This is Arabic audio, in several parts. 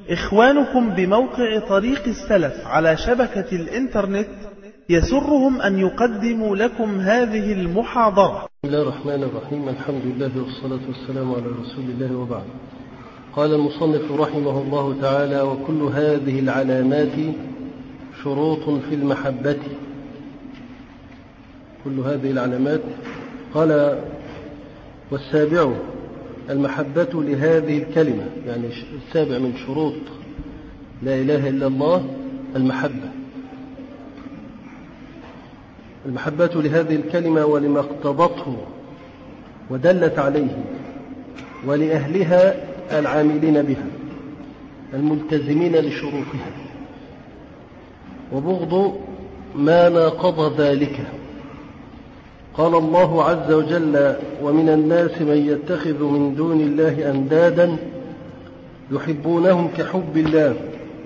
إخوانكم بموقع طريق السلف على شبكة الإنترنت يسرهم أن يقدموا لكم هذه المحاضرة. بسم الله الرحمن الرحيم. الحمد لله والصلاة والسلام على رسول الله وبعد. قال المصنف رحمه الله تعالى: وكل هذه العلامات شروط في المحبة. كل هذه العلامات. قال: والسابع المحبة لهذه الكلمة، يعني السابع من شروط لا إله إلا الله المحبة لهذه الكلمة ولما اقتضته ودلت عليه ولأهلها العاملين بها الملتزمين لشروطها، وبغض ما ناقض ذلك. قال الله عز وجل: ومن الناس من يتخذ من دون الله أندادا يحبونهم كحب الله.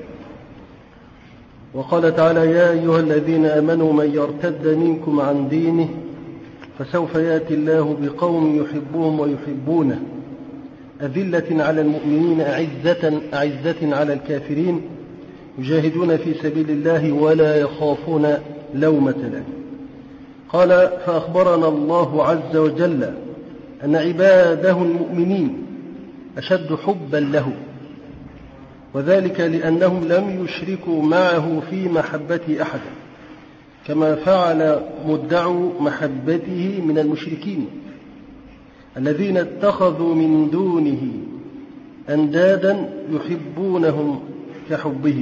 وقال تعالى: يا أيها الذين آمنوا من يرتد منكم عن دينه فسوف يأتي الله بقوم يحبهم ويحبونه أذلة على المؤمنين أعزة على الكافرين يجاهدون في سبيل الله ولا يخافون لومة لائم. قال: فأخبرنا الله عز وجل أن عباده المؤمنين أشد حبا له، وذلك لأنهم لم يشركوا معه في محبة أحدا كما فعل مدعو محبته من المشركين الذين اتخذوا من دونه أندادا يحبونهم كحبه.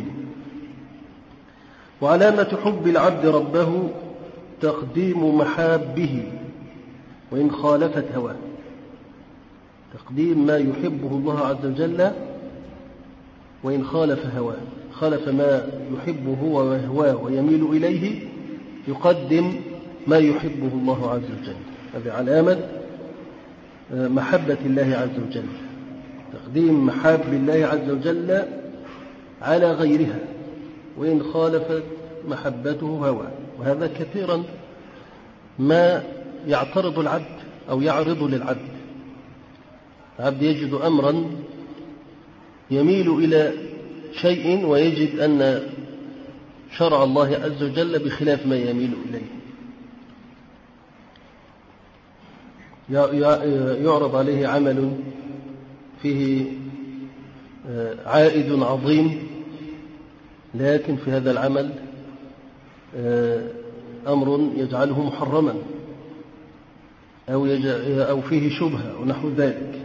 وعلامة حب العبد ربه تقديم محابه وإن خالفت هواه، تقديم ما يحبه الله عز وجل وإن خالف هواه، خالف ما يحبه ويهواه ويميل إليه يقدم ما يحبه الله عز وجل. هذه علامة محبة الله عز وجل، تقديم محاب الله عز وجل على غيرها وإن خالفت محبته هواه. وهذا كثيرا ما يعترض العبد أو يعرض للعبد. العبد يجد أمرا يميل إلى شيء ويجد أن شرع الله عز وجل بخلاف ما يميل إليه. يعرض عليه عمل فيه عائد عظيم، لكن في هذا العمل أمر يجعله محرما أو فيه شبهة ونحو ذلك.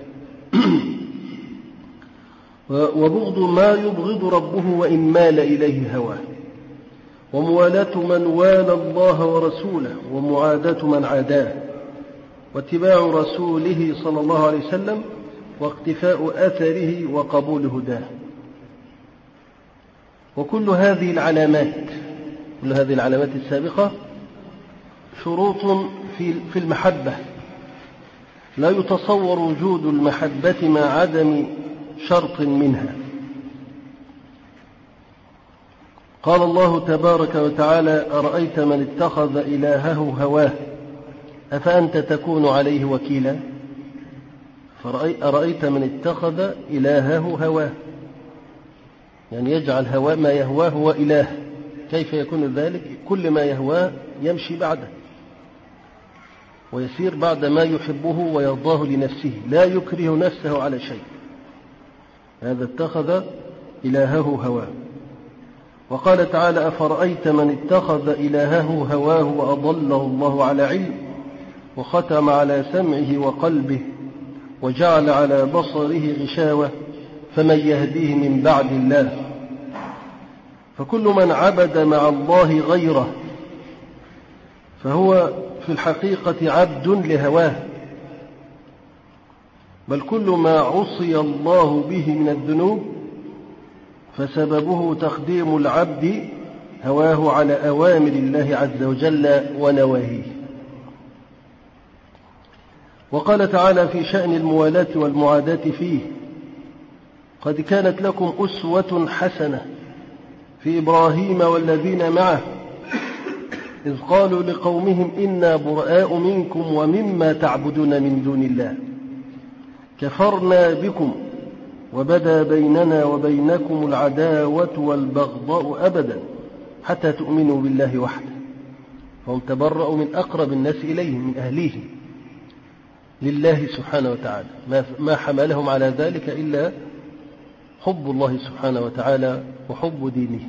وبغض ما يبغض ربه وإن مال إليه هواه، وموالاة من والى الله ورسوله ومعاداة من عاداه، واتباع رسوله صلى الله عليه وسلم واقتفاء أثره وقبول هداه. وكل هذه العلامات السابقة شروط في المحبة، لا يتصور وجود المحبة مع عدم شرط منها. قال الله تبارك وتعالى: أرأيت من اتخذ إلهه هواه أفأنت تكون عليه وكيلا. أرأيت من اتخذ إلهه هواه، يعني يجعل هواه ما يهواه هو إله. كيف يكون ذلك؟ كل ما يهواه يمشي بعده ويسير بعد ما يحبه ويرضاه لنفسه، لا يكره نفسه على شيء. هذا اتخذ إلهه هواه. وقال تعالى: أفرأيت من اتخذ إلهه هواه وأضله الله على علم وختم على سمعه وقلبه وجعل على بصره غشاوة فمن يهديه من بعد الله. فكل من عبد مع الله غيره فهو في الحقيقة عبد لهواه، بل كل ما عصي الله به من الذنوب فسببه تقديم العبد هواه على أوامر الله عز وجل ونواهيه. وقال تعالى في شأن الموالاة والمعاداة فيه: قد كانت لكم أسوة حسنة في إبراهيم والذين معه إذ قالوا لقومهم إنا براء منكم ومما تعبدون من دون الله كفرنا بكم وبدا بيننا وبينكم العداوة والبغضاء أبدا حتى تؤمنوا بالله وحده. فهم تبرأوا من أقرب الناس إليهم من أهليهم لله سبحانه وتعالى، ما حملهم على ذلك إلا حب الله سبحانه وتعالى وحب دينه.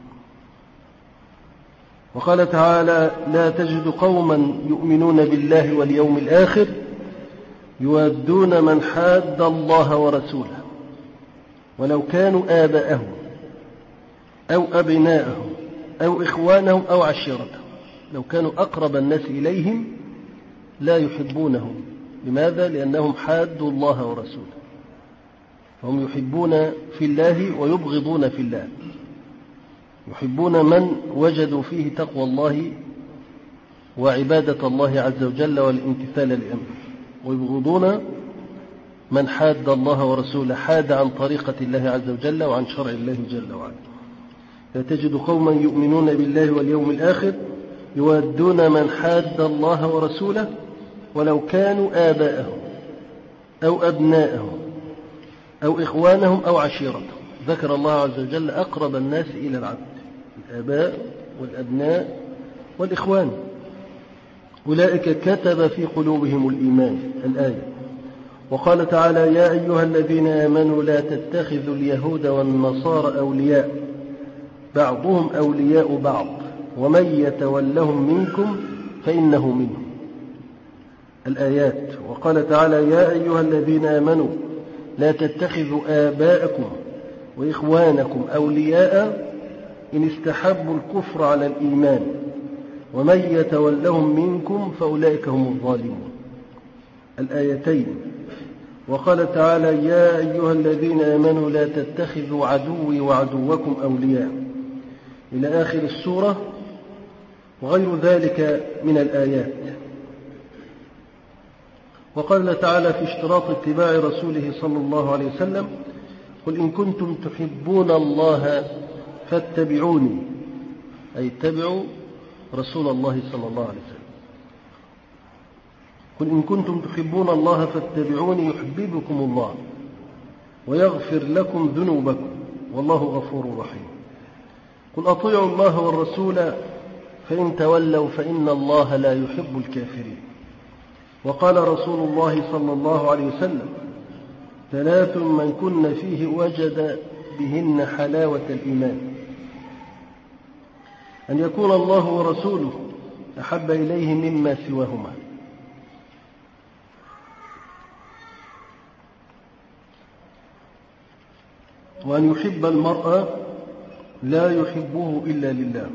وقال تعالى: لا تجد قوما يؤمنون بالله واليوم الآخر يوادون من حاد الله ورسوله ولو كانوا آباءهم أو أبناءهم أو إخوانهم أو عشيرتهم. لو كانوا أقرب الناس إليهم لا يحبونهم. لماذا؟ لأنهم حادوا الله ورسوله، فهم يحبون في الله ويبغضون في الله. يحبون من وجدوا فيه تقوى الله وعبادة الله عز وجل والامتثال لأمره، ويبغضون من حاد الله ورسوله، حاد عن طريقة الله عز وجل وعن شرع الله جل وعلا. لا تجد قوما يؤمنون بالله واليوم الآخر يوادون من حاد الله ورسوله ولو كانوا آباءهم أو أبناءهم أو إخوانهم أو عشيرتهم. ذكر الله عز وجل أقرب الناس إلى العبد: الآباء والأبناء والإخوان. أولئك كتب في قلوبهم الإيمان. الآية. وقال تعالى: يا أيها الذين آمنوا لا تتخذوا اليهود والنصارى أولياء بعضهم أولياء بعض ومن يتولهم منكم فإنه منهم. الآيات. وقال تعالى: يا أيها الذين آمنوا لا تتخذوا آباءكم وإخوانكم أولياء إن استحبوا الكفر على الإيمان ومن يتولهم منكم فأولئك هم الظالمون. الآيتين. وقال تعالى: يا أيها الذين آمنوا لا تتخذوا عدوي وعدوكم أولياء إلى آخر السورة، وغير ذلك من الآيات. وقال تعالى في اشتراط اتباع رسوله صلى الله عليه وسلم: قل إن كنتم تحبون الله فاتبعوني، أي اتبعوا رسول الله صلى الله عليه وسلم. قل إن كنتم تحبون الله فاتبعوني يحببكم الله ويغفر لكم ذنوبكم والله غفور رحيم. قل أطيعوا الله والرسول فإن تولوا فإن الله لا يحب الكافرين. وقال رسول الله صلى الله عليه وسلم: ثلاث من كن فيه وجد بهن حلاوة الإيمان: أن يكون الله ورسوله أحب إليه مما سواهما، وأن يحب المرء لا يحبه إلا لله،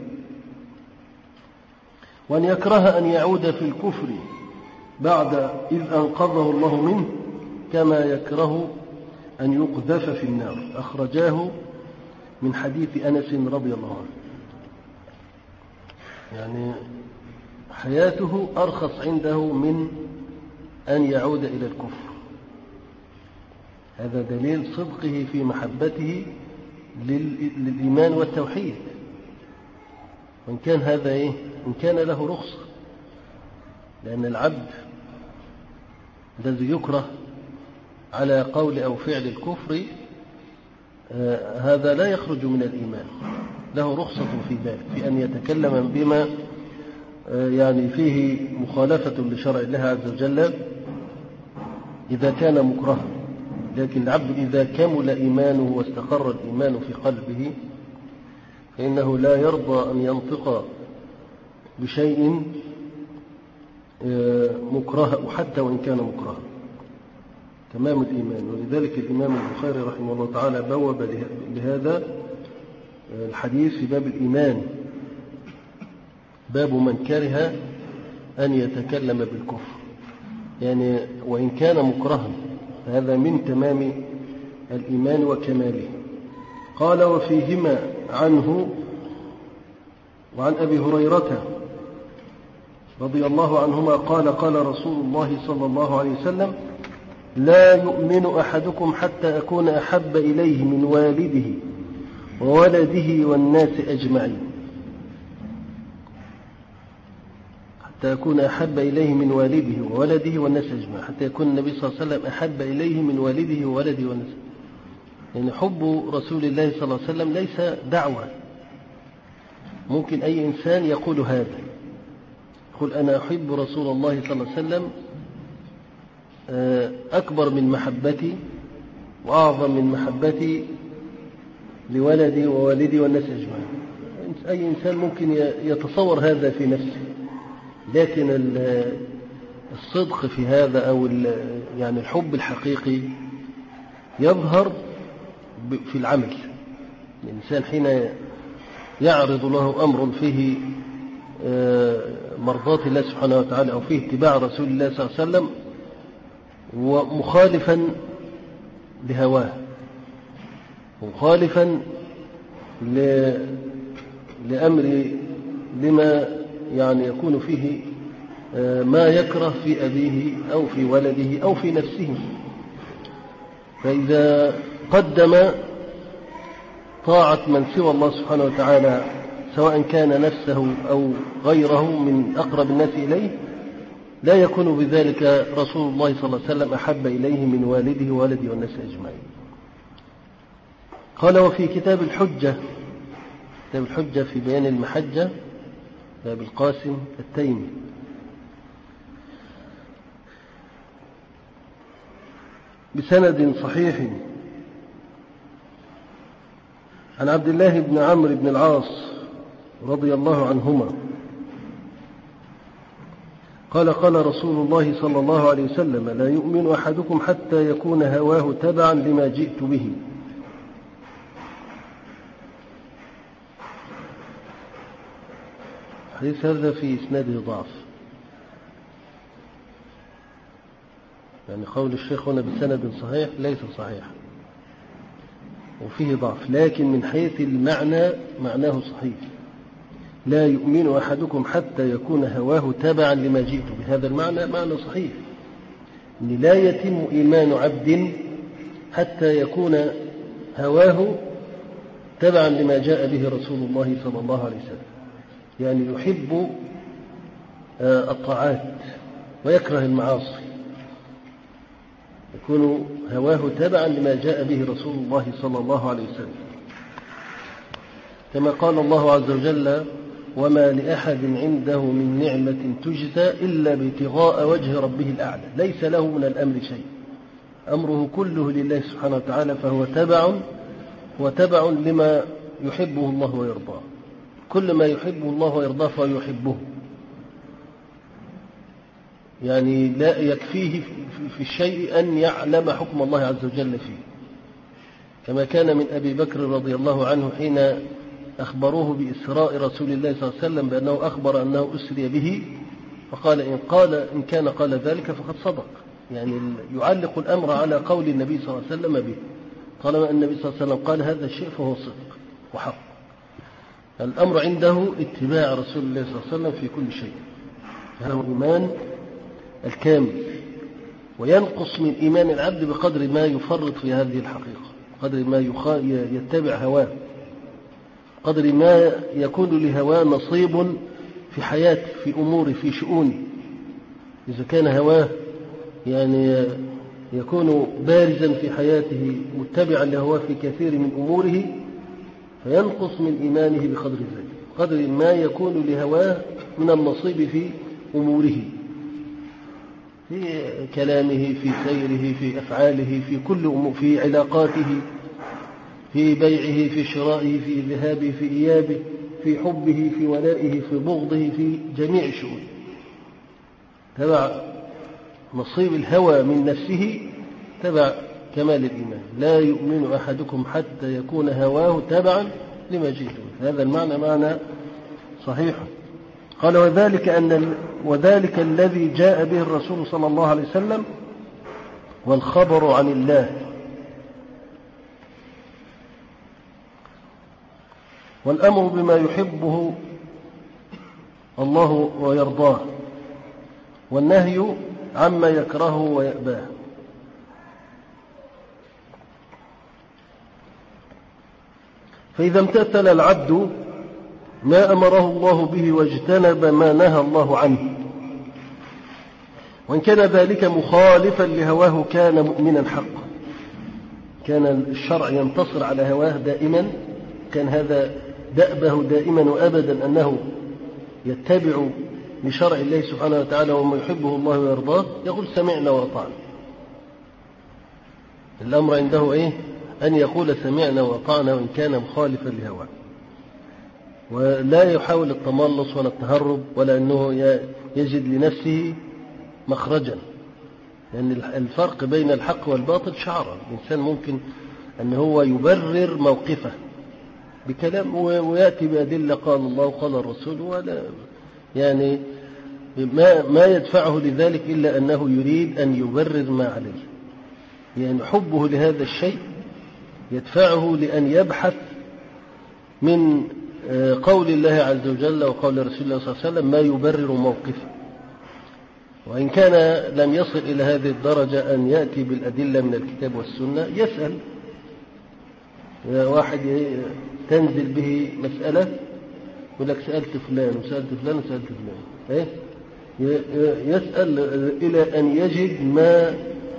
وأن يكره أن يعود في الكفر بعد إذ أنقذه الله منه كما يكره أن يقذف في النار. أخرجاه من حديث أنس رضي الله عنه. يعني حياته أرخص عنده من أن يعود إلى الكفر. هذا دليل صدقه في محبته للإيمان والتوحيد. وإن كان هذا إن كان له رخصة، لأن العبد الذي يكره على قول أو فعل الكفر هذا لا يخرج من الإيمان، له رخصة في ذلك، في أن يتكلم بما يعني فيه مخالفة لشرع الله عز وجل إذا كان مكرها. لكن العبد إذا كمل إيمانه واستقر الإيمان في قلبه فإنه لا يرضى أن ينطق بشيء مكره حتى وإن كان مكرها. تمام الإيمان. ولذلك الإمام البخاري رحمه الله تعالى بوب لهذا الحديث في باب الإيمان، باب من كره أن يتكلم بالكفر، يعني وإن كان مكرها فهذا من تمام الإيمان وكماله. قال: وفيهما عنه وعن أبي هريرة رضي الله عنهما قال: قال رسول الله صلى الله عليه وسلم: لا يؤمن أحدكم حتى أكون أحب إليه من والده وولده والناس أجمعين. حتى يكون أحب إليه من والده وولده والناس أجمعين، حتى يكون النبي صلى الله عليه وسلم أحب إليه من والده وولده والناس. يعني حب رسول الله صلى الله عليه وسلم ليس دعوة. ممكن أي إنسان يقول هذا، يقول أنا أحب رسول الله صلى الله عليه وسلم أكبر من محبتي وأعظم من محبتي لولدي ووالدي والناس أجمعين. أي إنسان ممكن يتصور هذا في نفسه، لكن الصدق في هذا أو يعني الحب الحقيقي يظهر في العمل. الإنسان حين يعرض له أمر فيه مرضاة الله سبحانه وتعالى أو فيه اتباع رسول الله صلى الله عليه وسلم ومخالفا لهواه مخالفا لأمر لما يعني يكون فيه ما يكره في أبيه أو في ولده أو في نفسه، فإذا قدم طاعة من سوى الله سبحانه وتعالى سواء كان نفسه أو غيره من أقرب الناس إليه لا يكون بذلك رسول الله صلى الله عليه وسلم أحب إليه من والده وولده والناس أجمعين. قال وفي كتاب الحجة في بيان المحجة باب القاسم التيمي بسند صحيح عن عبد الله بن عمرو بن العاص رضي الله عنهما قال قال رسول الله صلى الله عليه وسلم لا يؤمن أحدكم حتى يكون هواه تبعا لما جئت به. حديث هذا في إسناده ضعف، يعني قول الشيخ هنا بسند صحيح ليس صحيح وفيه ضعف، لكن من حيث المعنى معناه صحيح. لا يؤمن أحدكم حتى يكون هواه تبعا لما جئت به، هذا المعنى معنى صحيح، أن لا يتم إيمان عبد حتى يكون هواه تبعا لما جاء به رسول الله صلى الله عليه وسلم، يعني يحب الطاعات ويكره المعاصي، يكون هواه تبعا لما جاء به رسول الله صلى الله عليه وسلم، كما قال الله عز وجل وما لأحد عنده من نعمة تجزى إلا بابتغاء وجه ربه الأعلى، ليس له من الأمر شيء، أمره كله لله سبحانه وتعالى، فهو تبع لما يحبه الله ويرضاه، كل ما يحبه الله ويرضاه فهو يحبه، يعني لا يكفيه في الشيء أن يعلم حكم الله عز وجل فيه، كما كان من أبي بكر رضي الله عنه حين أخبروه بإسراء رسول الله صلى الله عليه وسلم بأنه أخبر أنه أسري به، فقال إن كان قال ذلك فقد صدق، يعني يعلق الأمر على قول النبي صلى الله عليه وسلم به، طالما النبي صلى الله عليه وسلم قال هذا الشيء فهو صدق وحق. الأمر عنده اتباع رسول الله صلى الله عليه وسلم في كل شيء، هذا هو الإيمان الكامل، وينقص من إيمان العبد بقدر ما يفرط في هذه الحقيقة، قدر ما يتبع هواه، قدر ما يكون لهواه نصيب في حياته في أموره في شؤونه. إذا كان هواه يعني يكون بارزا في حياته متبعا لهواه في كثير من أموره فينقص من إيمانه بقدر ذلك، قدر ما يكون لهواه من النصيب في أموره، في كلامه في سيره في أفعاله في كل أمور، في علاقاته، في بيعه في شرائه في ذهابه في إيابه، في حبه في ولائه في بغضه، في جميع شؤونه تبع نصيب الهوى من نفسه تبع كمال الإيمان. لا يؤمن أحدكم حتى يكون هواه تبعا لما جئت به، هذا المعنى معنى صحيح. قال وذلك الذي جاء به الرسول صلى الله عليه وسلم والخبر عن الله، والأمر بما يحبه الله ويرضاه، والنهي عما يكرهه ويأباه. فإذا امتثل العبد ما أمره الله به واجتنب ما نهى الله عنه وإن كان ذلك مخالفا لهواه كان مؤمنا حقا. كان الشرع ينتصر على هواه دائما، كان هذا دأبه دائما وأبدا أنه يتبع لشرع الله سبحانه وتعالى وما يحبه الله ويرضاه، يقول سمعنا وأطعنا. الأمر عنده إيه؟ أن يقول سمعنا وأطعنا وإن كان مخالفا لهواه، ولا يحاول التملص ولا التهرب ولا أنه يجد لنفسه مخرجا، لأن الفرق بين الحق والباطل شعرا. الإنسان ممكن أن هو يبرر موقفه بكلام ويأتي بأدلة قال الله وقال الرسول، ولا يعني ما يدفعه لذلك إلا أنه يريد أن يبرر ما عليه. يعني حبه لهذا الشيء يدفعه لأن يبحث من قول الله عز وجل وقول رسول الله صلى الله عليه وسلم ما يبرر موقفه، وإن كان لم يصل إلى هذه الدرجة أن يأتي بالأدلة من الكتاب والسنة يسأل. واحد تنزل به مسألة يقول لك سألت فلان وسألت فلان وسألت فلان، يسأل إلى أن يجد ما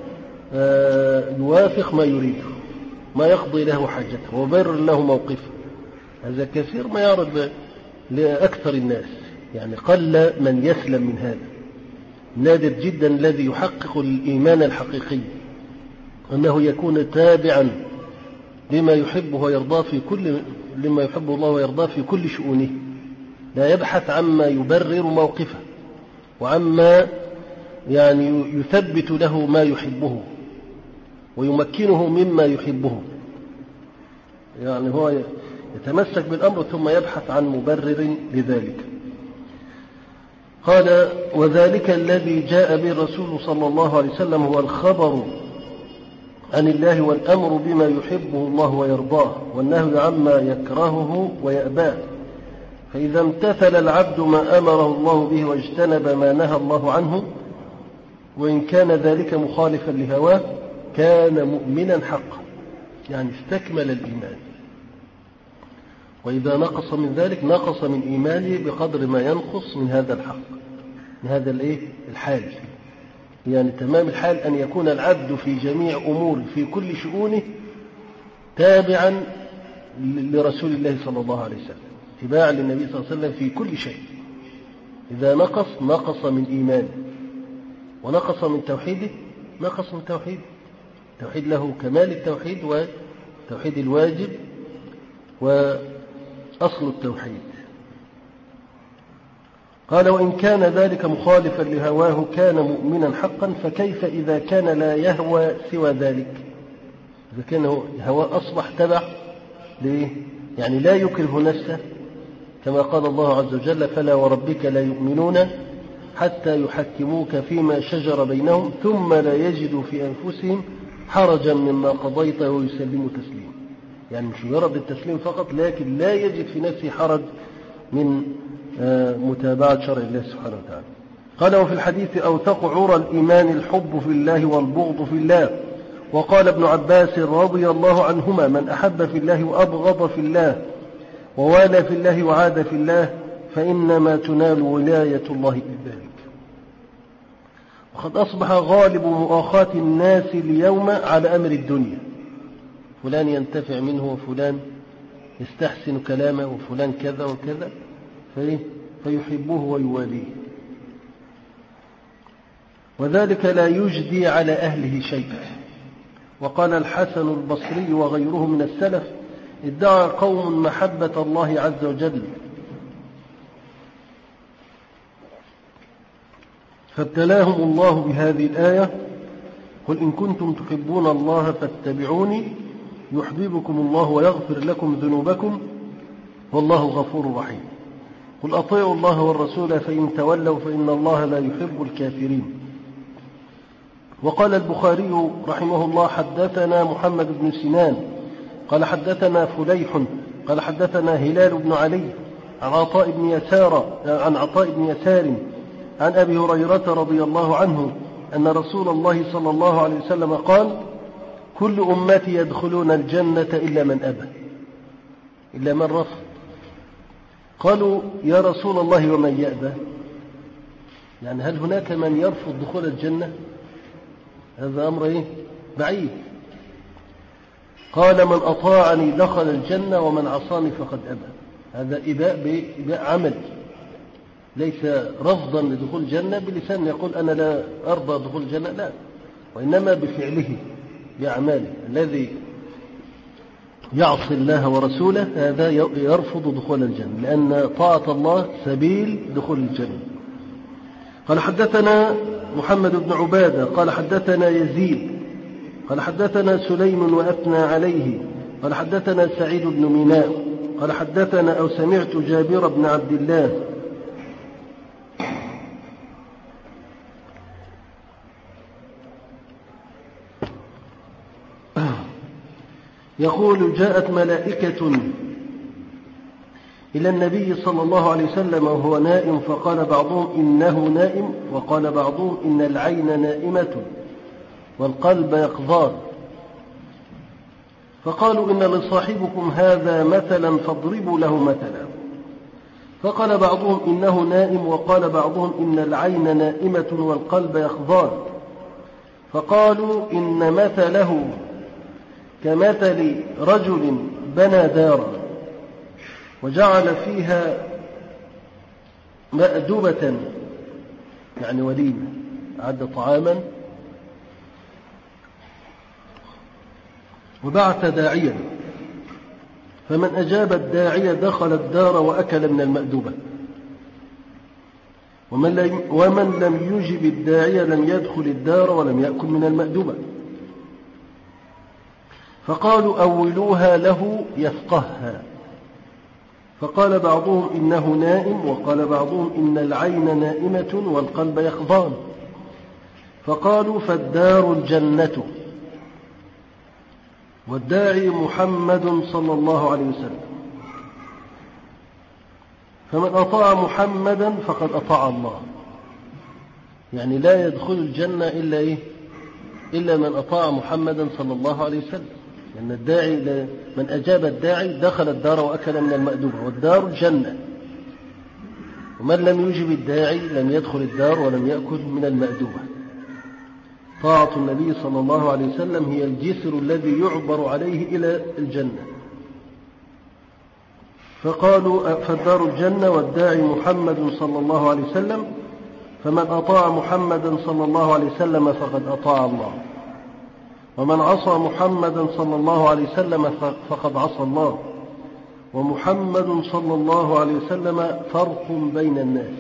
يوافق ما يريده، ما يقضي له حاجته ويبرر له موقفه. هذا كثير ما يعرض لأكثر الناس، يعني قل من يسلم من هذا. نادر جدا الذي يحقق الإيمان الحقيقي أنه يكون تابعا لما يحبه ويرضاه لما يحبه الله ويرضاه في كل شؤونه، لا يبحث عما يبرر موقفه وعما يعني يثبت له ما يحبه ويمكنه مما يحبه. يعني هو يتمسك بالأمر ثم يبحث عن مبرر لذلك. قال وذلك الذي جاء به الرسول صلى الله عليه وسلم هو الخبر عن الله والأمر بما يحبه الله ويرضاه والنهي عما يكرهه ويأباه، فإذا امتثل العبد ما أمره الله به واجتنب ما نهى الله عنه وإن كان ذلك مخالفا لهواه كان مؤمنا حقا، يعني استكمل الإيمان. وإذا نقص من ذلك نقص من إيمانه بقدر ما ينقص من هذا الحق، من هذا الحال. يعني تمام الحال أن يكون العبد في جميع أمور في كل شؤونه تابعا لرسول الله صلى الله عليه وسلم، اتباعا للنبي صلى الله عليه وسلم في كل شيء. إذا نقص من إيمانه ونقص من توحيده، نقص من توحيده. التوحيد له كمال التوحيد وتوحيد الواجب وأصل التوحيد. قال وإن كان ذلك مخالفا لهواه كان مؤمنا حقا، فكيف إذا كان لا يهوى سوى ذلك؟ إذا كان هواه أصبح تبع ليه؟ يعني لا يكره نفسه، كما قال الله عز وجل فلا وربك لا يؤمنون حتى يحكموك فيما شجر بينهم ثم لا يجدوا في أنفسهم حرجا مما قضيت ويسلموا تسليما. يعني مش مجرد التسليم فقط، لكن لا يجد في نفسه حرج من متابعة شرع الله سبحانه وتعالى. قال وفي الحديث أوثق عرى الإيمان الحب في الله والبغض في الله. وقال ابن عباس رضي الله عنهما من أحب في الله وأبغض في الله ووالى في الله وعاد في الله فإنما تنال ولاية الله بذلك. وقد أصبح غالب مؤاخاة الناس اليوم على أمر الدنيا، فلان ينتفع منه وفلان يستحسن كلامه وفلان كذا وكذا فيحبه ويواليه، وذلك لا يجدي على أهله شيئا. وقال الحسن البصري وغيره من السلف ادعى قوم محبة الله عز وجل فابتلاهم الله بهذه الآية قل إن كنتم تحبون الله فاتبعوني يحببكم الله ويغفر لكم ذنوبكم والله غفور رحيم. قل أطيعوا الله والرسول فإن تولوا فإن الله لا يحب الكافرين. وقال البخاري رحمه الله حدثنا محمد بن سنان قال حدثنا فليح قال حدثنا هلال بن علي عن عطاء بن يسار عن أبي هريرة رضي الله عنه أن رسول الله صلى الله عليه وسلم قال كل أمتي يدخلون الجنة إلا من أبى، إلا من رفض. قالوا يا رسول الله ومن يأبى؟ يعني هل هناك من يرفض دخول الجنة؟ هذا أمر بعيد. قال من أطاعني دخل الجنة ومن عصاني فقد أبى. هذا إباء عمل، ليس رفضا لدخول الجنة بلسان يقول أنا لا أرضى دخول الجنة، لا، وإنما بفعله بأعماله. الذي يعصي الله ورسوله هذا يرفض دخول الجنة، لأن طاعة الله سبيل دخول الجنة. قال حدثنا محمد بن عبادة قال حدثنا يزيد قال حدثنا سليم وأثنى عليه قال حدثنا سعيد بن ميناء قال حدثنا أو سمعت جابر بن عبد الله يقول جاءت ملائكة إلى النبي صلى الله عليه وسلم وهو نائم، فقال بعضهم إنه نائم، وقال بعضهم إن العين نائمة والقلب يقظان، فقالوا إن لصاحبكم هذا مثلا فاضربوا له مثلا، فقال بعضهم إنه نائم، وقال بعضهم إن العين نائمة والقلب يقظان، فقالوا إن مثله كمثل رجل بنى دارا وجعل فيها مأدبة، يعني وليمة، أعد طعاما وبعث داعيا، فمن أجاب الداعية دخل الدار وأكل من المأدبة، ومن لم يجب الداعية لم يدخل الدار ولم يأكل من المأدبة. فقالوا أولوها له يفقهها، فقال بعضهم إنه نائم، وقال بعضهم إن العين نائمة والقلب يقظان، فقالوا فالدار الجنة والداعي محمد صلى الله عليه وسلم، فمن أطاع محمدا فقد أطاع الله. يعني لا يدخل الجنة إلا من أطاع محمدا صلى الله عليه وسلم، لأن الداعي من أجاب الداعي دخل الدار وأكل من المأدبة، والدار الجنة، ومن لم يجب الداعي لم يدخل الدار ولم يأكل من المأدبة. طاعة النبي صلى الله عليه وسلم هي الجسر الذي يعبر عليه إلى الجنة. فقالوا فالدار الجنة والداعي محمد صلى الله عليه وسلم، فمن أطاع محمدا صلى الله عليه وسلم فقد أطاع الله، ومن عصى محمدا صلى الله عليه وسلم فقد عصى الله، ومحمد صلى الله عليه وسلم فرق بين الناس،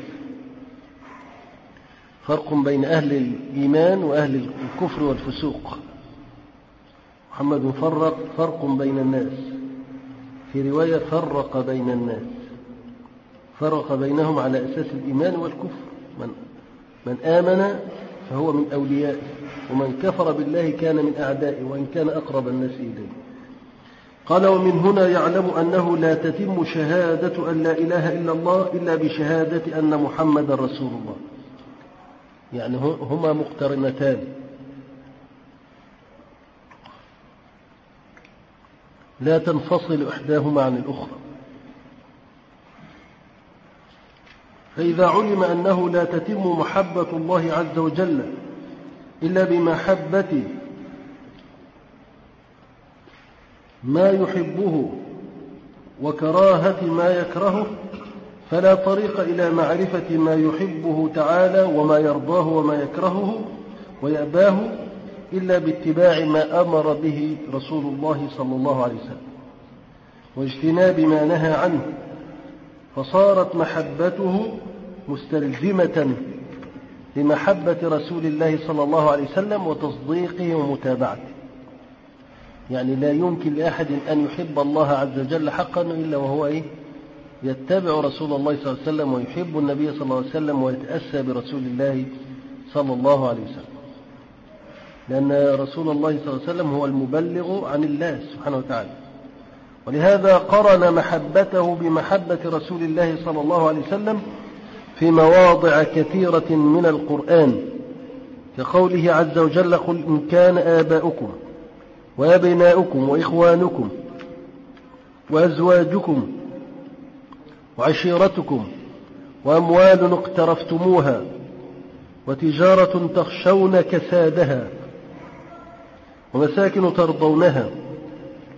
فرق بين أهل الإيمان وأهل الكفر والفسوق. محمد فرق بين الناس، في رواية فرق بين الناس، فرق بينهم على أساس الإيمان والكفر، من آمن فهو من أوليائه، ومن كفر بالله كان من أعدائه وإن كان أقرب الناس إليه. قال ومن هنا يعلم أنه لا تتم شهادة أن لا إله إلا الله إلا بشهادة أن محمد رسول الله، يعني هما مقترنتان، لا تنفصل إحداهما عن الأخرى. فإذا علم أنه لا تتم محبة الله عز وجل إلا بمحبة ما يحبه وكراهة ما يكرهه، فلا طريق إلى معرفة ما يحبه تعالى وما يرضاه وما يكرهه ويأباه إلا باتباع ما أمر به رسول الله صلى الله عليه وسلم واجتناب ما نهى عنه، فصارت محبته مستلزمة لمحبة رسول الله صلى الله عليه وسلم وتصديقه ومتابعته. يعني لا يمكن لأحد أن يحب الله عز وجل حقا إلا وهو يتبع رسول الله صلى الله عليه وسلم ويحب النبي صلى الله عليه وسلم ويتأسى برسول الله صلى الله عليه وسلم، لأن رسول الله صلى الله عليه وسلم هو المبلغ عن الله سبحانه وتعالى. ولهذا قرن محبته بمحبة رسول الله صلى الله عليه وسلم في مواضع كثيرة من القرآن، كقوله عز وجل قل إن كان آباؤكم وأبناؤكم وإخوانكم وأزواجكم وعشيرتكم وأموال اقترفتموها وتجارة تخشون كسادها ومساكن ترضونها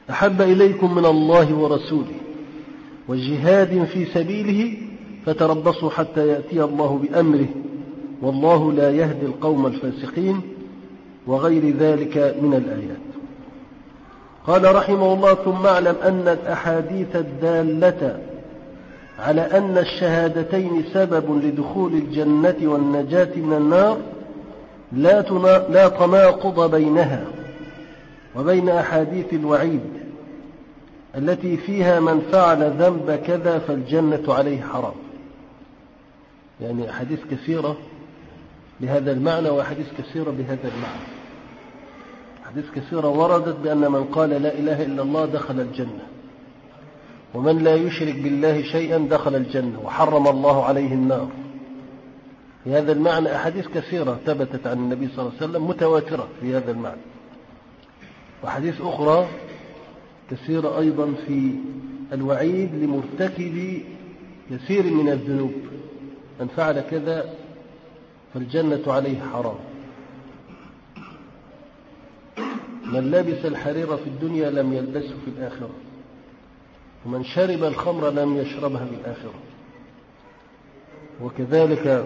أحب إليكم من الله ورسوله وجهاد في سبيله فتربصوا حتى يأتي الله بأمره والله لا يهدي القوم الفاسقين، وغير ذلك من الآيات. قال رحمه الله: ثم اعلم أن الأحاديث الدالة على أن الشهادتين سبب لدخول الجنة والنجاة من النار لا تناقض بينها وبين أحاديث الوعيد التي فيها من فعل ذنب كذا فالجنة عليه حرام. يعني أحاديث كثيرة بهذا المعنى وأحاديث كثيرة بهذا المعنى. أحاديث كثيرة وردت بأن من قال لا إله إلا الله دخل الجنة، ومن لا يشرك بالله شيئا دخل الجنة، وحرم الله عليه النار. في هذا المعنى أحاديث كثيرة ثبتت عن النبي صلى الله عليه وسلم متواترة في هذا المعنى، وحديث أخرى كثيرة أيضا في الوعيد لمرتكب كثير من الذنوب، من فعل كذا فالجنة عليه حرام. من لبس الحرير في الدنيا لم يلبسه في الآخرة، ومن شرب الخمر لم يشربها في الآخرة. وكذلك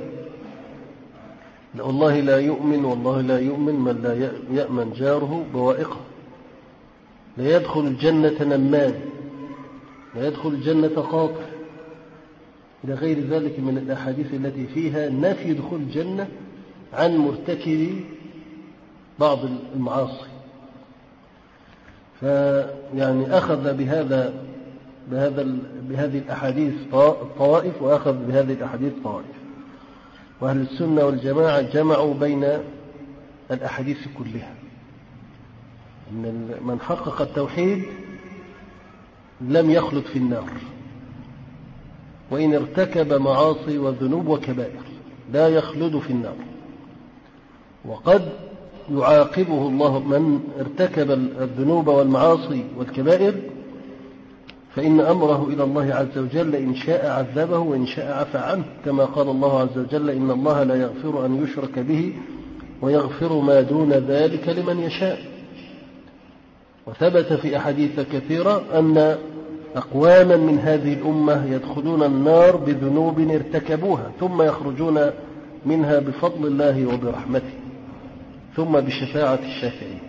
والله لا يؤمن من لا يأمن جاره بوائقه. لا يدخل الجنة نمان، لا يدخل الجنة قاطع، إلى غير ذلك من الأحاديث التي فيها نفي دخول الجنة عن مرتكب بعض المعاصي. فيعني أخذ بهذه الأحاديث طوائف، وأخذ بهذه الأحاديث طوائف. وأهل السنة والجماعة جمعوا بين الأحاديث كلها، إن من حقق التوحيد لم يخلد في النار، وإن ارتكب معاصي وذنوب وكبائر لا يخلد في النار. وقد يعاقبه الله من ارتكب الذنوب والمعاصي والكبائر، فإن أمره إلى الله عز وجل إن شاء عذبه وإن شاء عفى عنه، كما قال الله عز وجل: إن الله لا يغفر أن يشرك به ويغفر ما دون ذلك لمن يشاء. وثبت في أحاديث كثيرة أن أقواما من هذه الأمة يدخلون النار بذنوب ارتكبوها ثم يخرجون منها بفضل الله وبرحمته ثم بشفاعة الشافعين.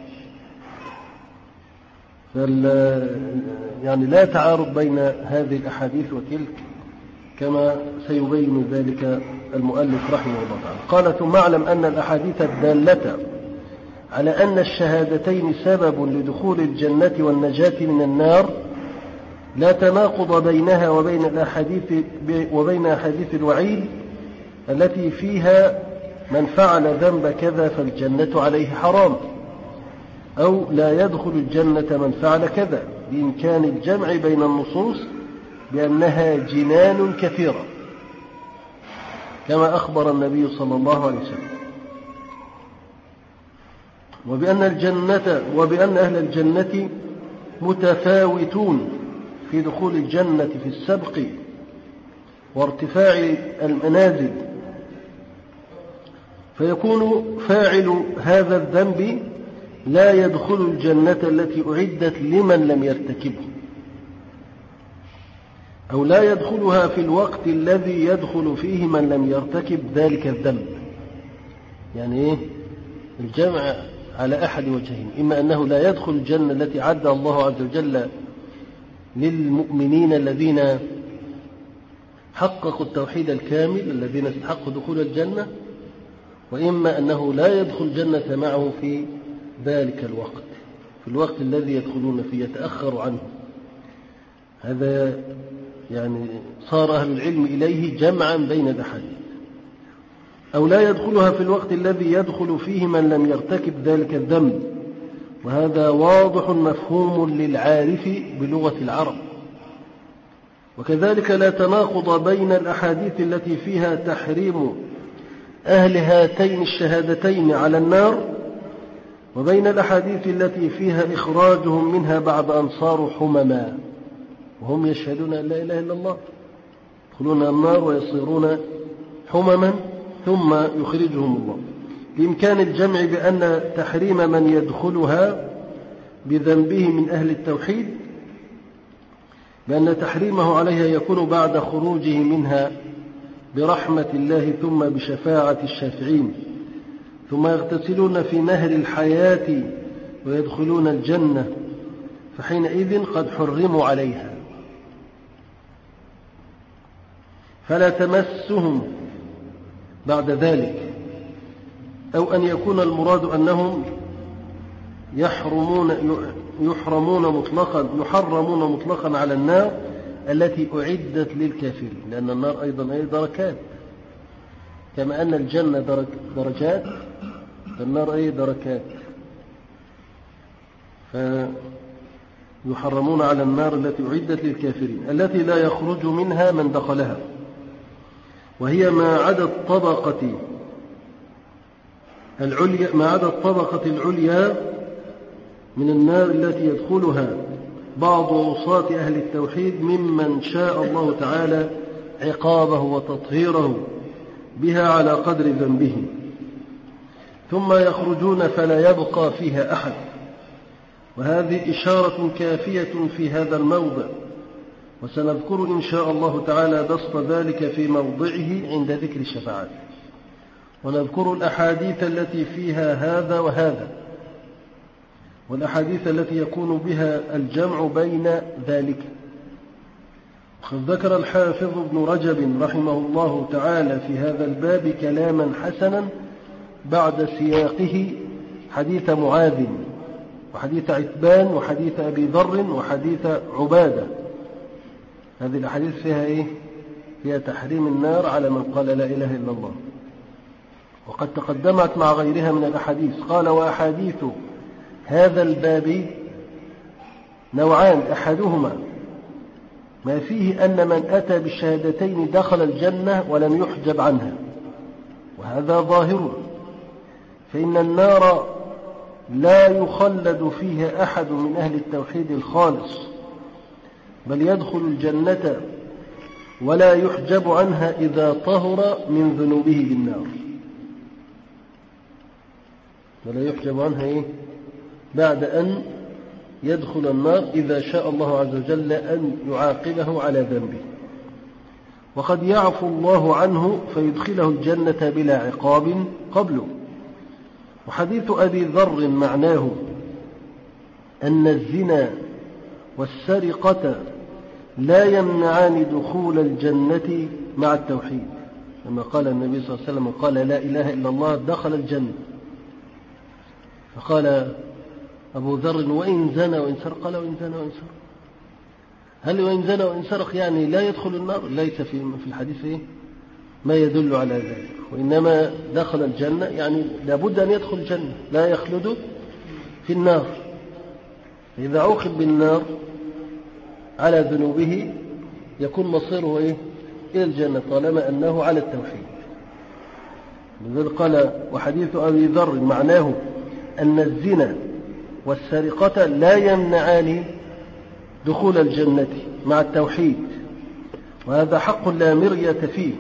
يعني لا تعارض بين هذه الأحاديث وتلك، كما سيبين ذلك المؤلف رحمه الله تعالى. قال: ثم اعلم أن الأحاديث الدالة على أن الشهادتين سبب لدخول الجنة والنجاة من النار لا تناقض بينها وبين أحاديث الوعيد التي فيها من فعل ذنب كذا فالجنة عليه حرام، أو لا يدخل الجنة من فعل كذا، بإمكان الجمع بين النصوص بأنها جنان كثيرة، كما أخبر النبي صلى الله عليه وسلم، وبأن أهل الجنة متفاوتون في دخول الجنة في السبق وارتفاع المنازل، فيكون فاعل هذا الذنب لا يدخل الجنة التي أعدت لمن لم يرتكبه، أو لا يدخلها في الوقت الذي يدخل فيه من لم يرتكب ذلك الذنب. يعني إيه؟ الجمع على أحد وجهين: إما أنه لا يدخل الجنة التي عدها الله عز وجل للمؤمنين الذين حققوا التوحيد الكامل الذين استحقوا دخول الجنة، وإما أنه لا يدخل الجنة معه في ذلك الوقت، في الوقت الذي يدخلون فيه يتأخر عنه. هذا يعني صار أهل العلم إليه جمعا بين الأحاديث. أو لا يدخلها في الوقت الذي يدخل فيه من لم يرتكب ذلك الذنب، وهذا واضح مفهوم للعارف بلغة العرب. وكذلك لا تناقض بين الأحاديث التي فيها تحريم أهل هاتين الشهادتين على النار وبين الأحاديث التي فيها إخراجهم منها بعد أن صاروا حمما وهم يشهدون أن لا إله إلا الله، يدخلون النار ويصيرون حمما ثم يخرجهم الله، بإمكان الجمع بأن تحريم من يدخلها بذنبه من أهل التوحيد بأن تحريمه عليها يكون بعد خروجه منها برحمة الله ثم بشفاعة الشافعين، ثم يغتسلون في نهر الحياة ويدخلون الجنة، فحينئذ قد حرموا عليها فلا تمسهم بعد ذلك. أو أن يكون المراد أنهم يحرمون مطلقا على النار التي أعدت للكافرين، لأن النار أيضا أي دركات، كما أن الجنة درجات فالنار أي دركات، فيحرمون على النار التي أعدت للكافرين التي لا يخرج منها من دخلها، وهي ما عدا الطبقة العليا من النار التي يدخلها بعض عصاة أهل التوحيد ممن شاء الله تعالى عقابه وتطهيره بها على قدر ذنبه، ثم يخرجون فلا يبقى فيها أحد. وهذه إشارة كافية في هذا الموضع، وسنذكر إن شاء الله تعالى بسط ذلك في موضعه عند ذكر الشفاعات، ونذكر الأحاديث التي فيها هذا وهذا، والأحاديث التي يكون بها الجمع بين ذلك. وقد ذكر الحافظ ابن رجب رحمه الله تعالى في هذا الباب كلاما حسنا بعد سياقه حديث معاذ وحديث عتبان وحديث أبي ذر وحديث عبادة. هذه الأحاديث فيها إيه؟ فيها تحريم النار على من قال لا إله إلا الله، وقد تقدمت مع غيرها من الأحاديث. قال: وأحاديث هذا الباب نوعان، أحدهما ما فيه أن من أتى بالشهادتين دخل الجنة ولم يحجب عنها، وهذا ظاهر، فإن النار لا يخلد فيها أحد من أهل التوحيد الخالص، بل يدخل الجنة ولا يحجب عنها إذا طهر من ذنوبه بالنار، ولا يحجب عنها إيه؟ بعد أن يدخل النار إذا شاء الله عز وجل أن يعاقبه على ذنبه. وقد يعفو الله عنه فيدخله الجنة بلا عقاب قبله. وحديث أبي ذر معناه أن الزنا والسرقة لا يمنعان دخول الجنة مع التوحيد، لما قال النبي صلى الله عليه وسلم قال لا إله إلا الله دخل الجنة، فقال أبو ذر: وإن زنى وإن سرق؟ قال: وإن زنى وإن سرق. هل وإن زنى وإن سرق يعني لا يدخل النار؟ ليس في الحديث إيه؟ ما يدل على ذلك، وإنما دخل الجنة يعني لابد أن يدخل الجنة، لا يخلد في النار. إذا عوقب بالنار على ذنوبه يكون مصيره إيه؟ إلى الجنة طالما أنه على التوحيد. لذلك قال: وحديث أبي ذر معناه أن الزنا والسرقة لا يمنعان دخول الجنة مع التوحيد، وهذا حق لا مرية فيه،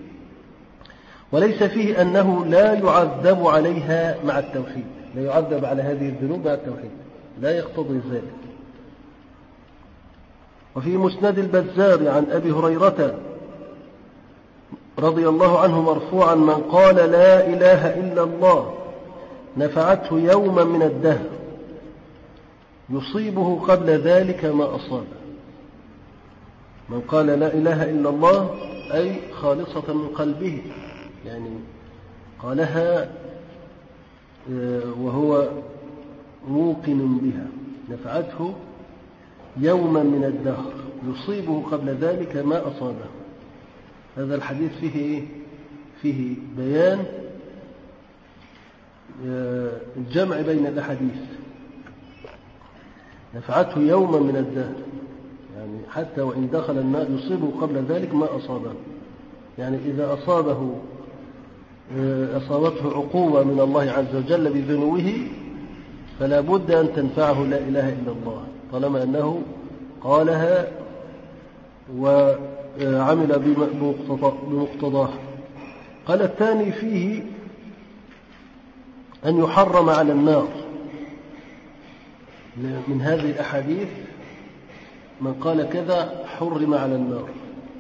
وليس فيه أنه لا يعذب عليها مع التوحيد، لا يعذب على هذه الذنوب مع التوحيد، لا يقتضي ذلك. وفي مسند البزار عن أبي هريرة رضي الله عنه مرفوعا: من قال لا إله إلا الله نفعته يوما من الدهر يصيبه قبل ذلك ما أصابه. من قال لا إله إلا الله أي خالصة من قلبه، يعني قالها وهو موقن بها، نفعته يوما من الدهر يصيبه قبل ذلك ما أصابه. هذا الحديث فيه بيان الجمع بين الأحاديث. نفعته يوما من الدهر يعني حتى وإن دخل النار يصيبه قبل ذلك ما أصابه، يعني إذا أصابته عقوبة من الله عز وجل بذنوبه فلا بد أن تنفعه لا إله إلا الله طالما أنه قالها وعمل بمقتضاه. قال الثاني فيه أن يحرم على النار من هذه الأحاديث من قال كذا حرم على النار،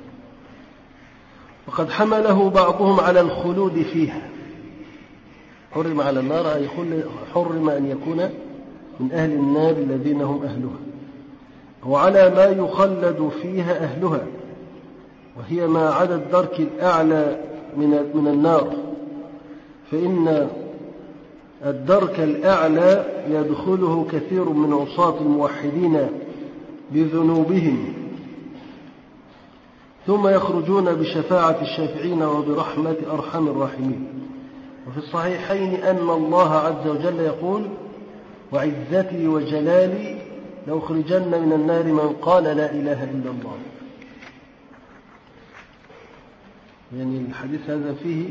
وقد حمله بعضهم على الخلود فيها. حرم على النار أي حرم أن يكون من أهل النار الذين هم أهلها، وعلى ما يخلد فيها أهلها، وهي ما عدا الدرك الأعلى من النار، فإن الدرك الأعلى يدخله كثير من عصاة الموحدين بذنوبهم، ثم يخرجون بشفاعة الشافعين وبرحمة أرحم الراحمين. وفي الصحيحين أن الله عز وجل يقول: وعزتي وجلالي لأخرجن من النار من قال لا إله إلا الله. يعني الحديث هذا فيه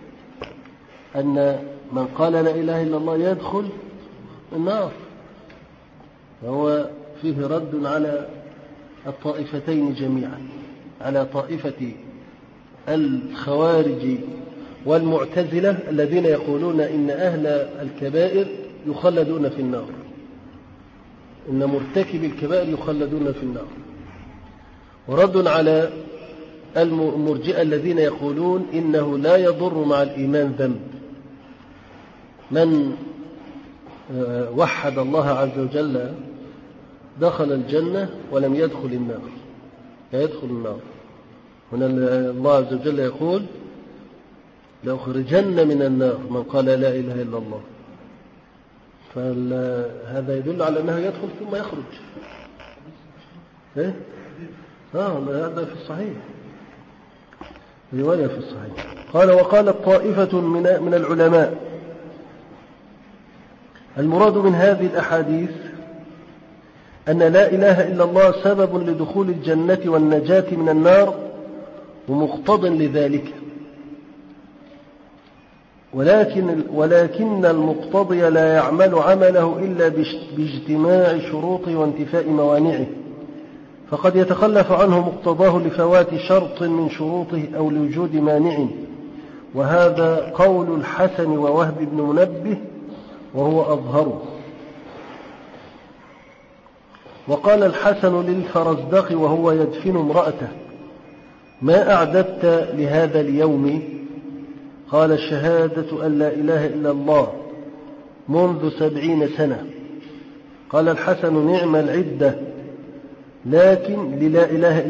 أن من قال لا إله إلا الله يدخل النار، وهو فيه رد على الطائفتين جميعا، على طائفة الخوارج والمعتزلة الذين يقولون إن أهل الكبائر يخلدون في النار، إن مرتكب الكبائر يخلدون في النار، ورد على المرجئة الذين يقولون إنه لا يضر مع الإيمان ذنب، من وحد الله عز وجل دخل الجنة ولم يدخل النار، لا يدخل النار. هنا الله عز وجل يقول: لأخرجن من النار من قال لا إله إلا الله، فهذا يدل على أنه يدخل ثم يخرج. إيه؟ هذا في الصحيح، رواية في الصحيح. قال: وقالت طائفة من العلماء: المراد من هذه الأحاديث أن لا إله إلا الله سبب لدخول الجنة والنجاة من النار ومقتض لذلك، ولكن المقتضي لا يعمل عمله إلا باجتماع شروطه وانتفاء موانعه، فقد يتخلف عنه مقتضاه لفوات شرط من شروطه أو لوجود مانع، وهذا قول الحسن ووهب بن منبه وهو أظهره. وقال الحسن للفرزدق وهو يدفن امرأته: ما أعددت لهذا اليوم؟ قال: الشهادة أن لا إله إلا الله منذ 70 سنة. قال الحسن: نعم العدة، لكن للا إله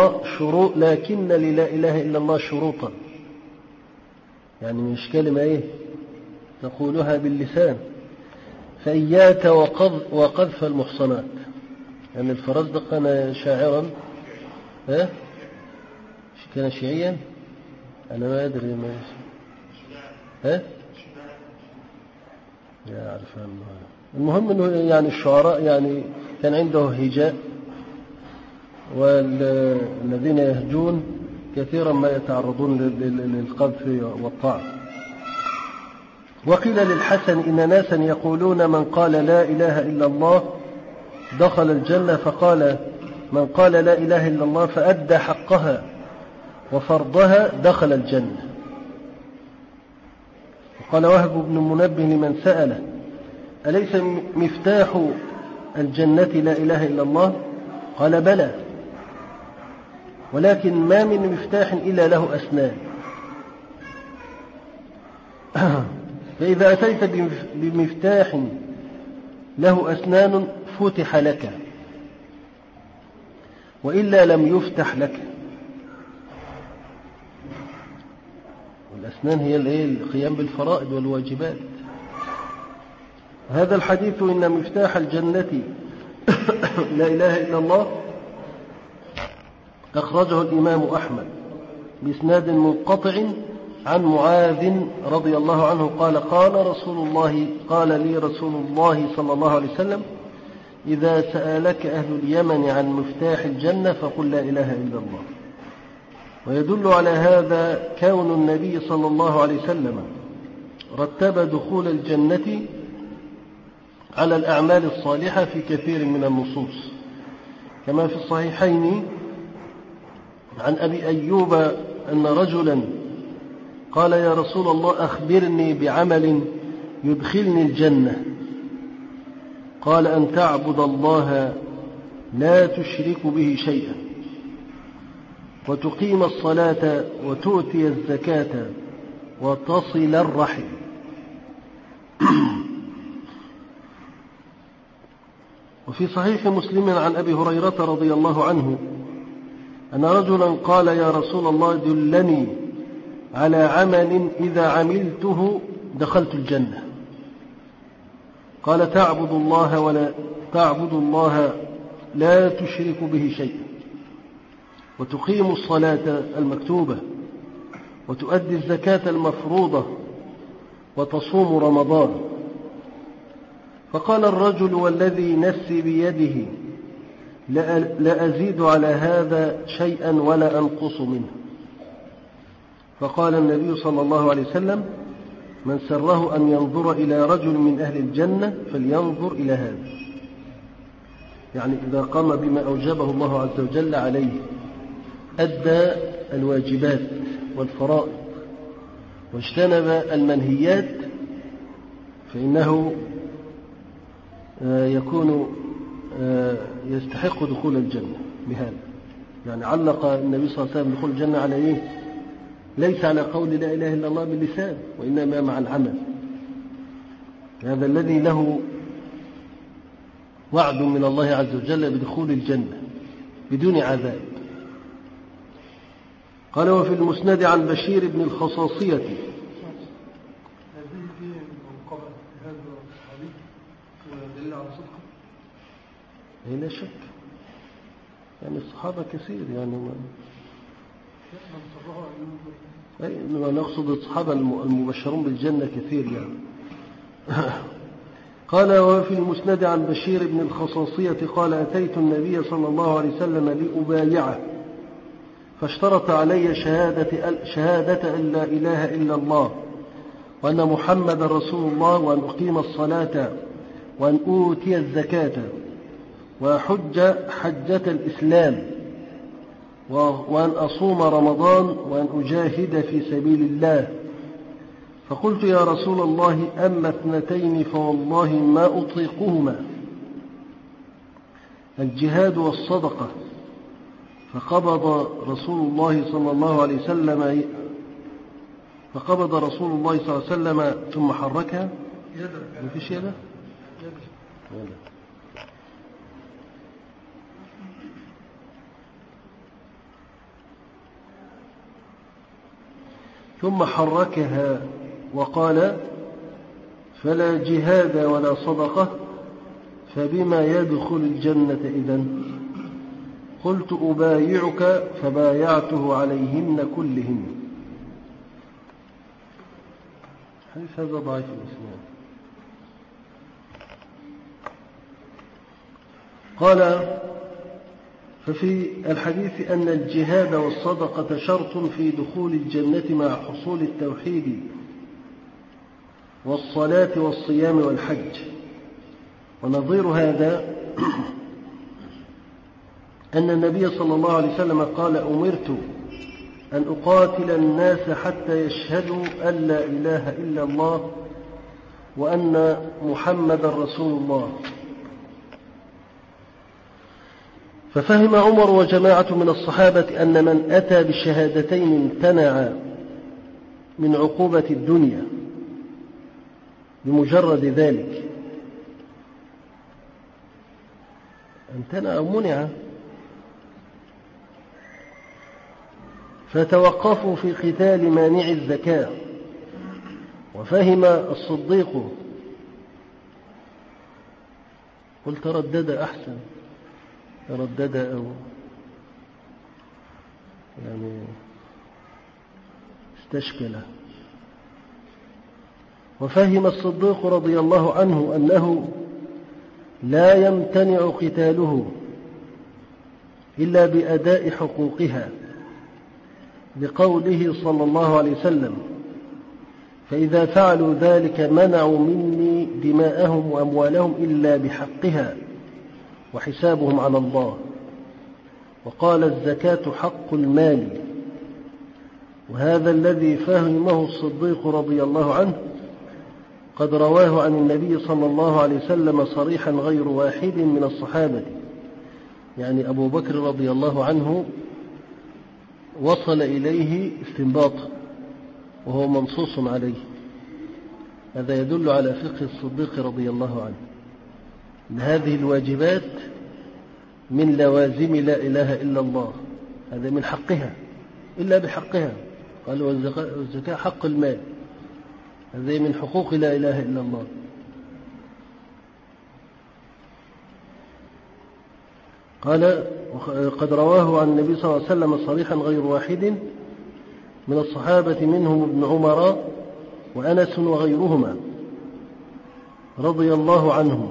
إلا الله شروطا. يعني مش كلمة إيه تقولها باللسان. فإياك وقذف المحصنات. يعني الفرزدق كان شاعرا، كان شيعيا، أنا ما أدري ما يعرف. المهم أنه يعني الشعراء يعني كان عنده هجاء، والذين يهجون كثيرا ما يتعرضون للقذف والطعن. وقيل للحسن: إن ناسا يقولون من قال لا إله إلا الله دخل الجنة، فقال: من قال لا إله إلا الله فأدى حقها وفرضها دخل الجنة. وقال وهب بن منبه لمن سأله: أليس مفتاح الجنة لا إله إلا الله؟ قال: بلى، ولكن ما من مفتاح إلا له أسنان، فإذا أتيت بمفتاح له أسنان فتح لك، وإلا لم يفتح لك. والأسنان هي القيام بالفرائض والواجبات. هذا الحديث إن مفتاح الجنة لا إله إلا الله أخرجه الإمام أحمد بإسناد منقطع عن معاذ رضي الله عنه قال: قال لي رسول الله صلى الله عليه وسلم: إذا سألك أهل اليمن عن مفتاح الجنة فقل لا إله إلا الله. ويدل على هذا كون النبي صلى الله عليه وسلم رتب دخول الجنة على الأعمال الصالحة في كثير من النصوص، كما في الصحيحين عن أبي أيوب أن رجلا قال: يا رسول الله أخبرني بعمل يدخلني الجنة. قال أن تعبد الله لا تشرك به شيئا وتقيم الصلاة وتؤتي الزكاة وتصل الرحم. وفي صحيح مسلم عن أبي هريرة رضي الله عنه أن رجلا قال يا رسول الله دلني على عمل إذا عملته دخلت الجنة. قال تعبد الله لا تشرك به شيئا وتقيم الصلاة المكتوبة وتؤدي الزكاة المفروضة وتصوم رمضان. فقال الرجل والذي نفسي بيده لا أزيد على هذا شيئا ولا أنقص منه. فقال النبي صلى الله عليه وسلم من سره أن ينظر إلى رجل من أهل الجنة فلينظر إلى هذا، يعني إذا قام بما أوجبه الله عز وجل عليه أدى الواجبات والفرائض واجتنب المنهيات فإنه يكون يستحق دخول الجنة بهذا. يعني علق النبي صلى الله عليه وسلم دخول الجنة على إيه؟ ليس على قول لا إله إلا الله باللسان وإنما مع العمل. هذا الذي له وعد من الله عز وجل بدخول الجنة بدون عذاب. قال وفي المسند عن بشير بن الخصاصية لا شك، يعني الصحابة كثير، يعني ما نقصد الصحابة المبشرون بالجنة كثير يعني. قال وفي المسند عن بشير بن الخصاصية قال أتيت النبي صلى الله عليه وسلم لأبايعه فاشترط علي شهادة أن لا إله إلا الله وأن محمد رسول الله وأن أقيم الصلاة وأن أوتي الزكاة وأحج حجة الإسلام وأن أصوم رمضان وأن أجاهد في سبيل الله. فقلت يا رسول الله أما اثنتين فوالله ما أطيقهما الجهاد والصدقة. فقبض رسول الله صلى الله عليه وسلم ثم حركها. ما فيش يده؟ ثم حركها وقال فلا جهاد ولا صدقة فبما يدخل الجنة إذن؟ قلت أبايعك فبايعته عليهن كلهن. حديث هذا ضعيف الإسلام. قال ففي الحديث أن الجهاد والصدقة شرط في دخول الجنة مع حصول التوحيد والصلاة والصيام والحج. ونظير هذا أن النبي صلى الله عليه وسلم قال أمرت أن أقاتل الناس حتى يشهدوا أن لا إله إلا الله وأن محمد رسول الله. ففهم عمر وجماعة من الصحابة أن من أتى بالشهادتين امتنع من عقوبة الدنيا بمجرد ذلك، امتنع أو منع، فتوقفوا في قتال مانع الزكاة. وفهم الصديق، قل تردد أحسن، تردد أو يعني استشكل. وفهم الصديق رضي الله عنه أنه لا يمتنع قتاله إلا بأداء حقوقها، لقوله صلى الله عليه وسلم فإذا فعلوا ذلك منعوا مني دماءهم وأموالهم إلا بحقها وحسابهم على الله. وقال الزكاة حق المال. وهذا الذي فهمه الصديق رضي الله عنه قد رواه عن النبي صلى الله عليه وسلم صريحا غير واحد من الصحابة، يعني أبو بكر رضي الله عنه وصل إليه استنباطا وهو منصوص عليه. هذا يدل على فقه الصديق رضي الله عنه، أن هذه الواجبات من لوازم لا إله إلا الله، هذا من حقها إلا بحقها. قال والزكاة حق المال، هذا من حقوق لا إله إلا الله. قال قد رواه عن النبي صلى الله عليه وسلم صريحا غير واحد من الصحابة منهم ابن عمر وأنس وغيرهما رضي الله عنهم،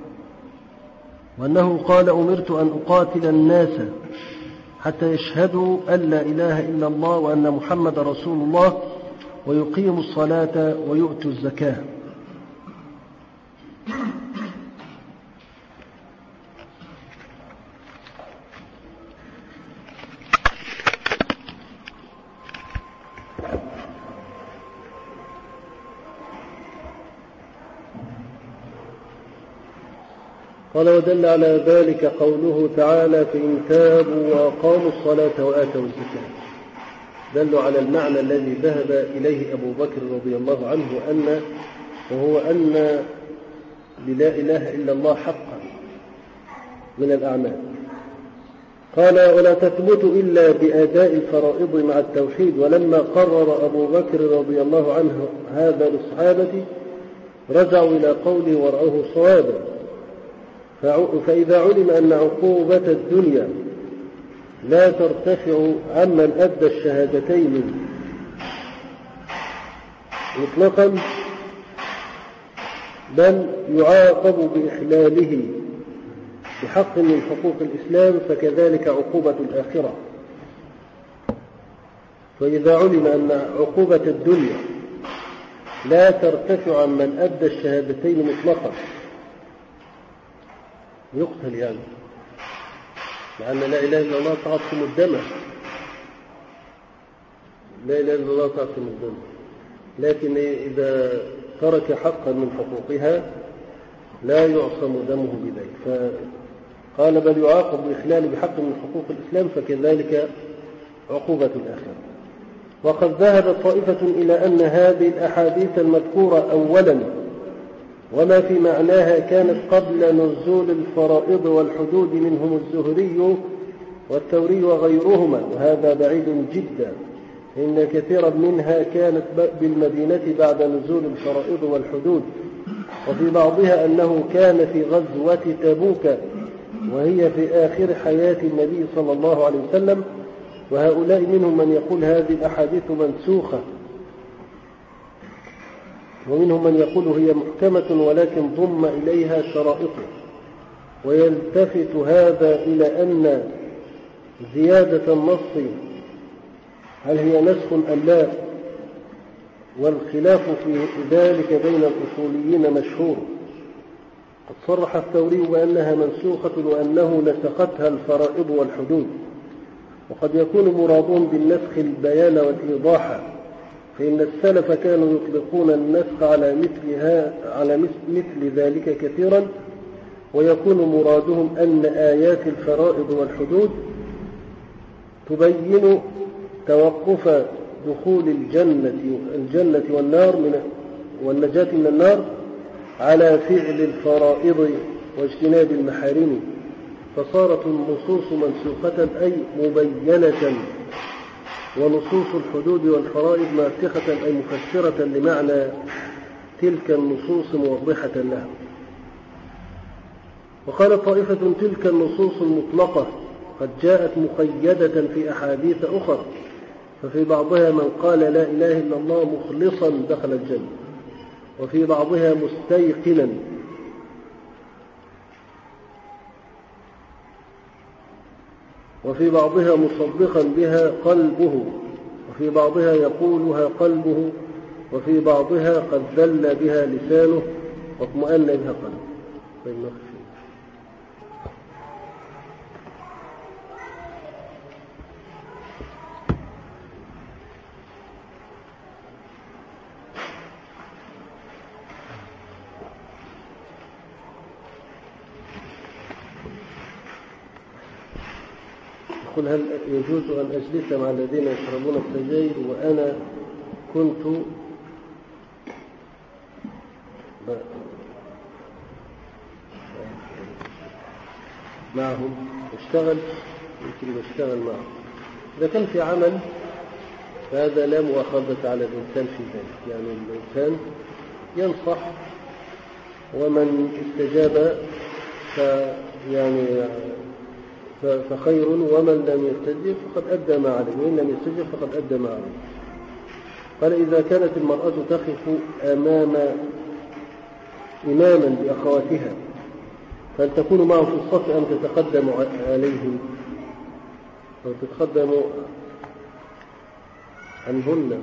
وأنه قال أمرت أن أقاتل الناس حتى يشهدوا أن لا إله إلا الله وأن محمد رسول الله ويقيموا الصلاة ويؤتوا الزكاة. قال ودل على ذلك قوله تعالى فإن تابوا وأقاموا الصلاة وآتوا الزكاة، دلوا على المعنى الذي ذهب إليه أبو بكر رضي الله عنه، وهو أن لا إله إلا الله حقا من الأعمال. قال ولا تثبت إلا بأداء الفرائض مع التوحيد. ولما قرر أبو بكر رضي الله عنه هذا للصحابة رجعوا إلى قوله ورأوه صوابا. فإذا علم أن عقوبة الدنيا لا ترتفع عمن أدى الشهادتين مطلقا بل يعاقب بإحلاله بحق من حقوق الإسلام، فكذلك عقوبة الآخرة. فإذا علم أن عقوبة الدنيا لا ترتفع عمن أدى الشهادتين مطلقا، يقتل يعني، لأن لا إله إلا الله تعصم الدم، لا إله إلا الله تعصم الدم، لكن إذا ترك حقا من حقوقها لا يعصم دمه بذلك. فقال بل يعاقب بإخلال بحق من حقوق الإسلام، فكذلك عقوبة الآخرة. وقد ذهبت طائفة إلى أن هذه الأحاديث المذكورة أولا وما في معناها كانت قبل نزول الفرائض والحدود، منهم الزهري والثوري وغيرهما، وهذا بعيد جدا، إن كثيرا منها كانت بالمدينة بعد نزول الفرائض والحدود. وفي بعضها أنه كان في غزوة تبوك وهي في آخر حياة النبي صلى الله عليه وسلم، وهؤلاء منهم من يقول هذه الأحاديث منسوخة، ومنهم من يقول هي محكمة ولكن ضم إليها شرائطه. ويلتفت هذا إلى أن زيادة النص هل هي نسخ أم لا، والخلاف في ذلك بين الأصوليين مشهور. قد صرح الثوري بأنها منسوخة وأنه نسختها الفرائض والحدود، وقد يكون مرادهم بالنسخ البيان والإيضاح، فإن السلف كانوا يطلقون النسخ على مثل ذلك كثيرا، ويكون مرادهم أن آيات الفرائض والحدود تبين توقف دخول الجنة والنار والنجاة من النار على فعل الفرائض واجتناب المحارم، فصارت النصوص منسوخة أي مبينة، ونصوص الحدود والفرائض ناسخة أي مفسرة لمعنى تلك النصوص موضحة لها. وقال طائفة تلك النصوص المطلقة قد جاءت مقيدة في أحاديث أخرى، ففي بعضها من قال لا إله إلا الله مخلصا دخل الجنة، وفي بعضها مستيقنا، وفي بعضها مصدقا بها قلبه، وفي بعضها يقولها قلبه، وفي بعضها قد ذل بها لسانه واطمأن بها قلبه. يقول هل يجوز أن أجلس مع الذين يشربون السجاير وأنا كنت معهم اشتغل، يمكن بشتغل معهم. إذا كان في عمل فهذا لا مؤاخذة على الإنسان في ذلك، يعني الإنسان ينصح، ومن استجاب فخير، ومن لم يستجب فقد أدى ما عليه، وإن لم يستجب فقد أدى ما عليه. قال إذا كانت المرأة تقف إماما لأخواتها فهل تكون معه في الصف أم تتقدم عليهم أو تتقدم عنهن؟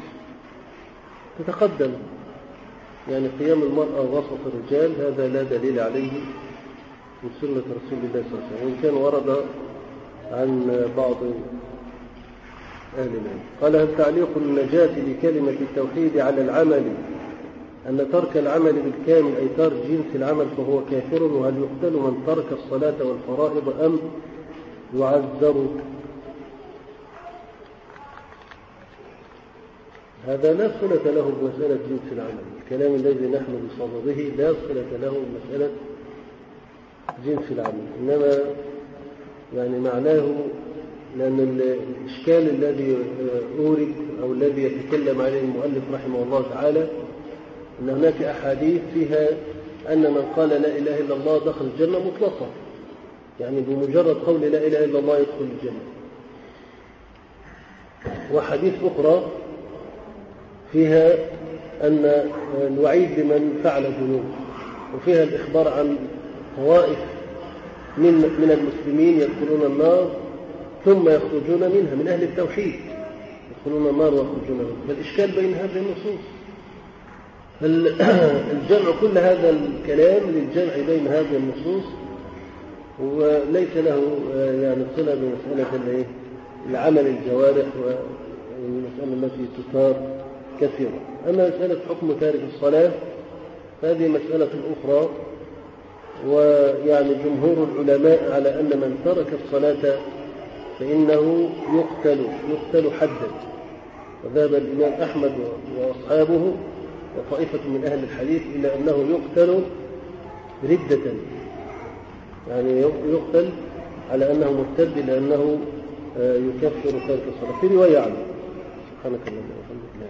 تتقدم، يعني قيام المرأة وسط الرجال هذا لا دليل عليه من سنة رسول الله صلى الله عليه وسلم، وإن كان ورد عن بعض أهل العلم. قال هل تعليق النجاة بكلمة التوحيد على العمل أن ترك العمل بالكامل أي ترك جنس العمل فهو كافر، وهل يقتل من ترك الصلاة والفرائض أم يعذر؟ هذا لا صلة له بمسألة جنس العمل، الكلام الذي نحن بصدده لا صلة له بمسألة جنس العمل، إنما يعني معناه لأن الإشكال الذي أورد أو الذي يتكلم عليه المؤلف رحمه الله تعالى أن هناك أحاديث فيها أن من قال لا إله إلا الله دخل الجنة مطلقا، يعني بمجرد قول لا إله إلا الله يدخل الجنة، وحديث أخرى فيها أن الوعيد لمن فعل ذنوب، وفيها الإخبار عن طوائف من المسلمين يدخلون النار ثم يخرجون منها، من أهل التوحيد يدخلون النار ويخرجون منها. فالإشكال بين هذه النصوص، الجمع كل هذا الكلام للجمع بين هذه النصوص، وليس له يعني صلة بمسألة العمل الجوارح والمسألة التي تثار كثيرا. أما مسألة حكم تارك الصلاة فهذه مسألة أخرى، ويعني جمهور العلماء على أن من ترك الصلاة فإنه يقتل حدا، وذهب الإمام أحمد وأصحابه وطائفة من أهل الحديث إلى أنه يقتل ردة، يعني يقتل على أنه مرتد لأنه يكفر تارك الصلاة. في رواية عنه. سبحانك اللهم وبحمدك.